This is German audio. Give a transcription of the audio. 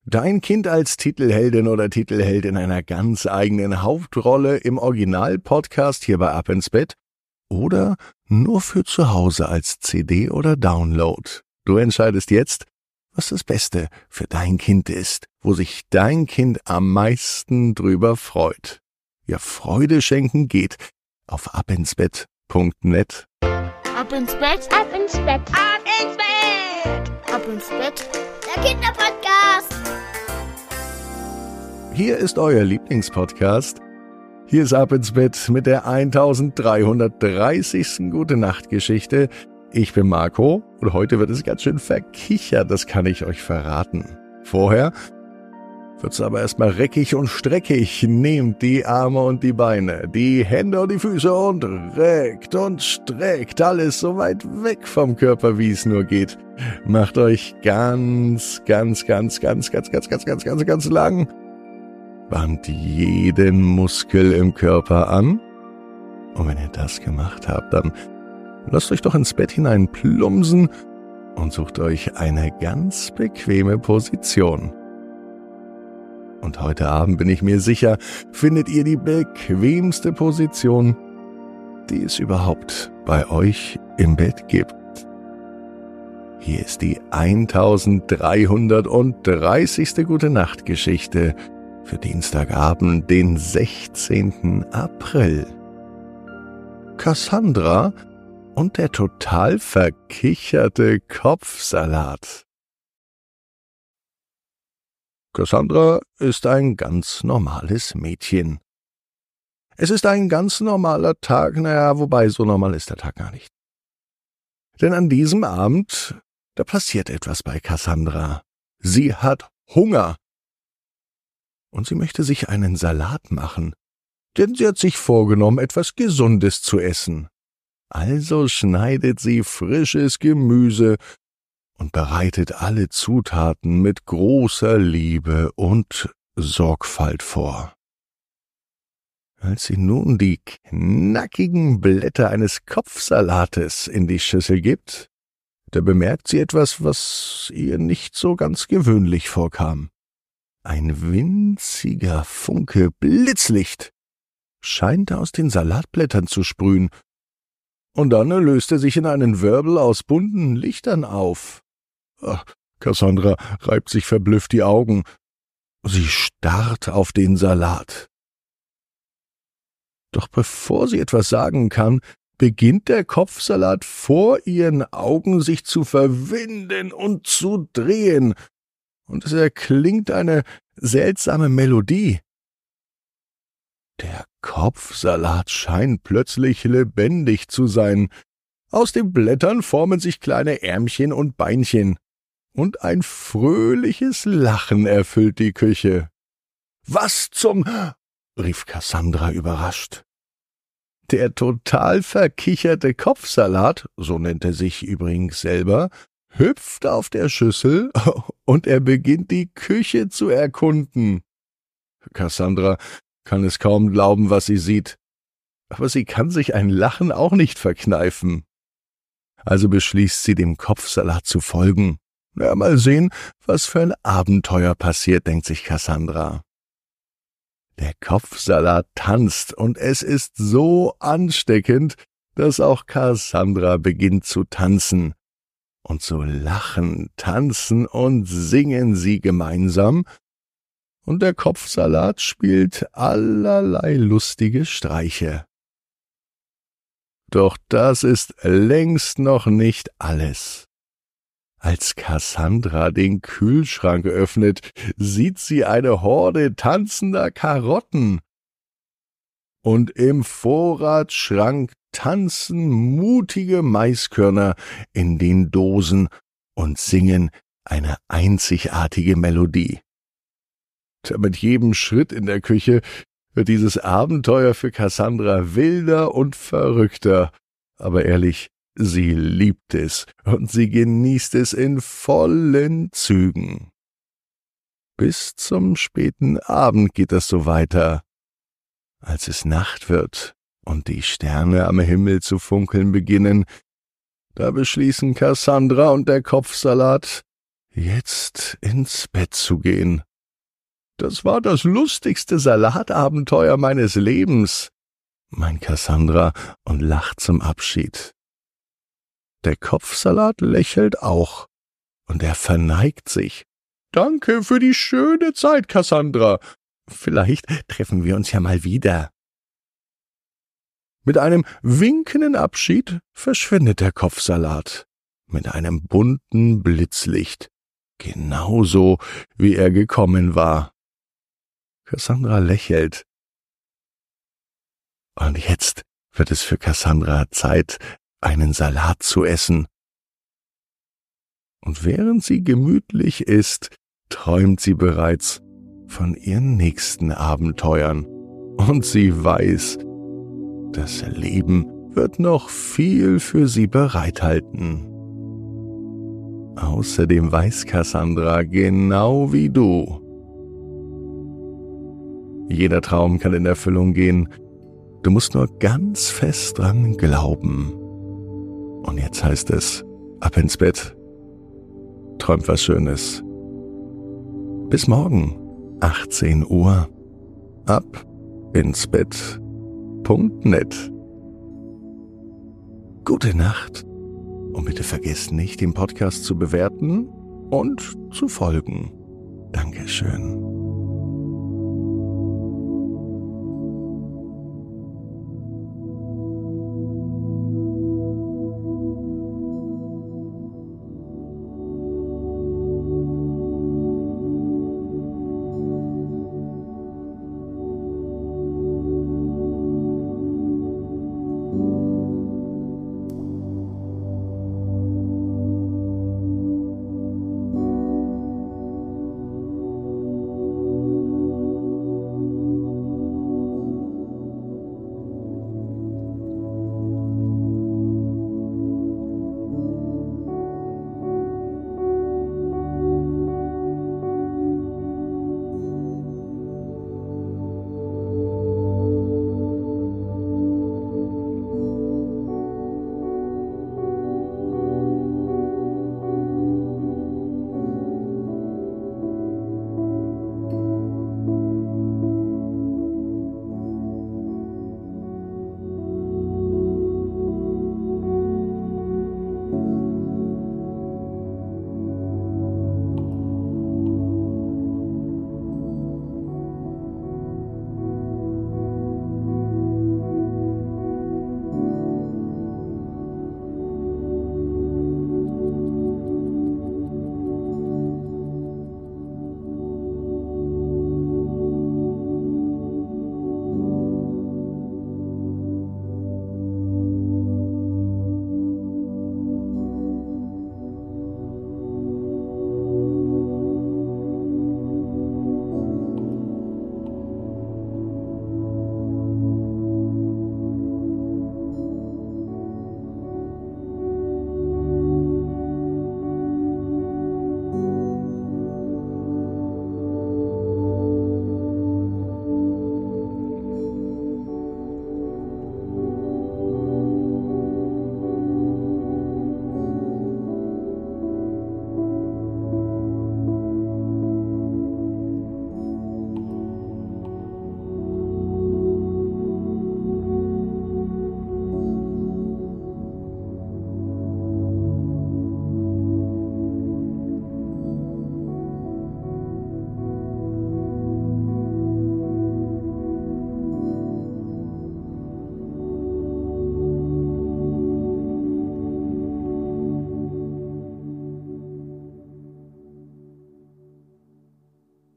Dein Kind als Titelheldin oder Titelheld in einer ganz eigenen Hauptrolle im Original-Podcast hier bei Ab ins Bett oder nur für zu Hause als CD oder Download. Du entscheidest jetzt, was das Beste für dein Kind ist, wo sich dein Kind am meisten drüber freut. Ja, Freude schenken geht auf abinsbett.net. Ab ins Bett, ab ins Bett, ab ins Bett, ab ins Bett, der Kinderpodcast. Hier ist euer Lieblingspodcast. Hier ist Ab ins Bett mit der 1330. Gute-Nacht-Geschichte. Ich bin Marco und heute wird es ganz schön verkichert, das kann ich euch verraten. Vorher wird's aber erstmal reckig und streckig. Nehmt die Arme und die Beine, die Hände und die Füße und reckt und streckt alles so weit weg vom Körper, wie es nur geht. Macht euch ganz lang. Spannt jeden Muskel im Körper an. Und wenn ihr das gemacht habt, dann lasst euch doch ins Bett hinein plumpsen und sucht euch eine ganz bequeme Position. Und heute Abend, bin ich mir sicher, findet ihr die bequemste Position, die es überhaupt bei euch im Bett gibt. Hier ist die 1330. Gute-Nacht-Geschichte für Dienstagabend, den 16. April. Cassandra und der total verkicherte Kopfsalat. Cassandra ist ein ganz normales Mädchen. Es ist ein ganz normaler Tag, wobei so normal ist der Tag gar nicht. Denn an diesem Abend, da passiert etwas bei Cassandra. Sie hat Hunger. Und sie möchte sich einen Salat machen, denn sie hat sich vorgenommen, etwas Gesundes zu essen. Also schneidet sie frisches Gemüse und bereitet alle Zutaten mit großer Liebe und Sorgfalt vor. Als sie nun die knackigen Blätter eines Kopfsalates in die Schüssel gibt, da bemerkt sie etwas, was ihr nicht so ganz gewöhnlich vorkam. Ein winziger Funke Blitzlicht scheint aus den Salatblättern zu sprühen, und dann löst er sich in einen Wirbel aus bunten Lichtern auf. Cassandra reibt sich verblüfft die Augen. Sie starrt auf den Salat. Doch bevor sie etwas sagen kann, beginnt der Kopfsalat vor ihren Augen sich zu verwinden und zu drehen, und es erklingt eine seltsame Melodie. Der Kopfsalat scheint plötzlich lebendig zu sein. Aus den Blättern formen sich kleine Ärmchen und Beinchen, und ein fröhliches Lachen erfüllt die Küche. »Was zum...« rief Cassandra überrascht. Der total verkicherte Kopfsalat, so nennt er sich übrigens selber, hüpft auf der Schüssel und er beginnt die Küche zu erkunden. Cassandra kann es kaum glauben, was sie sieht, aber sie kann sich ein Lachen auch nicht verkneifen. Also beschließt sie, dem Kopfsalat zu folgen. Ja, mal sehen, was für ein Abenteuer passiert, denkt sich Cassandra. Der Kopfsalat tanzt und es ist so ansteckend, dass auch Cassandra beginnt zu tanzen. Und so lachen, tanzen und singen sie gemeinsam, und der Kopfsalat spielt allerlei lustige Streiche. Doch das ist längst noch nicht alles. Als Cassandra den Kühlschrank öffnet, sieht sie eine Horde tanzender Karotten. Und im Vorratsschrank tanzen mutige Maiskörner in den Dosen und singen eine einzigartige Melodie. Mit jedem Schritt in der Küche wird dieses Abenteuer für Cassandra wilder und verrückter. Aber ehrlich, sie liebt es und sie genießt es in vollen Zügen. Bis zum späten Abend geht das so weiter. Als es Nacht wird und die Sterne am Himmel zu funkeln beginnen, da beschließen Cassandra und der Kopfsalat, jetzt ins Bett zu gehen. Das war das lustigste Salatabenteuer meines Lebens, meint Cassandra und lacht zum Abschied. Der Kopfsalat lächelt auch, und er verneigt sich. »Danke für die schöne Zeit, Cassandra. Vielleicht treffen wir uns ja mal wieder.« Mit einem winkenden Abschied verschwindet der Kopfsalat mit einem bunten Blitzlicht, genauso wie er gekommen war. Cassandra lächelt. Und jetzt wird es für Cassandra Zeit, einen Salat zu essen. Und während sie gemütlich isst, träumt sie bereits von ihren nächsten Abenteuern. Und sie weiß, das Leben wird noch viel für sie bereithalten. Außerdem weiß Cassandra genau wie du: Jeder Traum kann in Erfüllung gehen. Du musst nur ganz fest dran glauben. Und jetzt heißt es, ab ins Bett. Träumt was Schönes. Bis morgen, 18 Uhr. Ab ins Bett.net. Gute Nacht. Und bitte vergesst nicht, den Podcast zu bewerten und zu folgen. Dankeschön.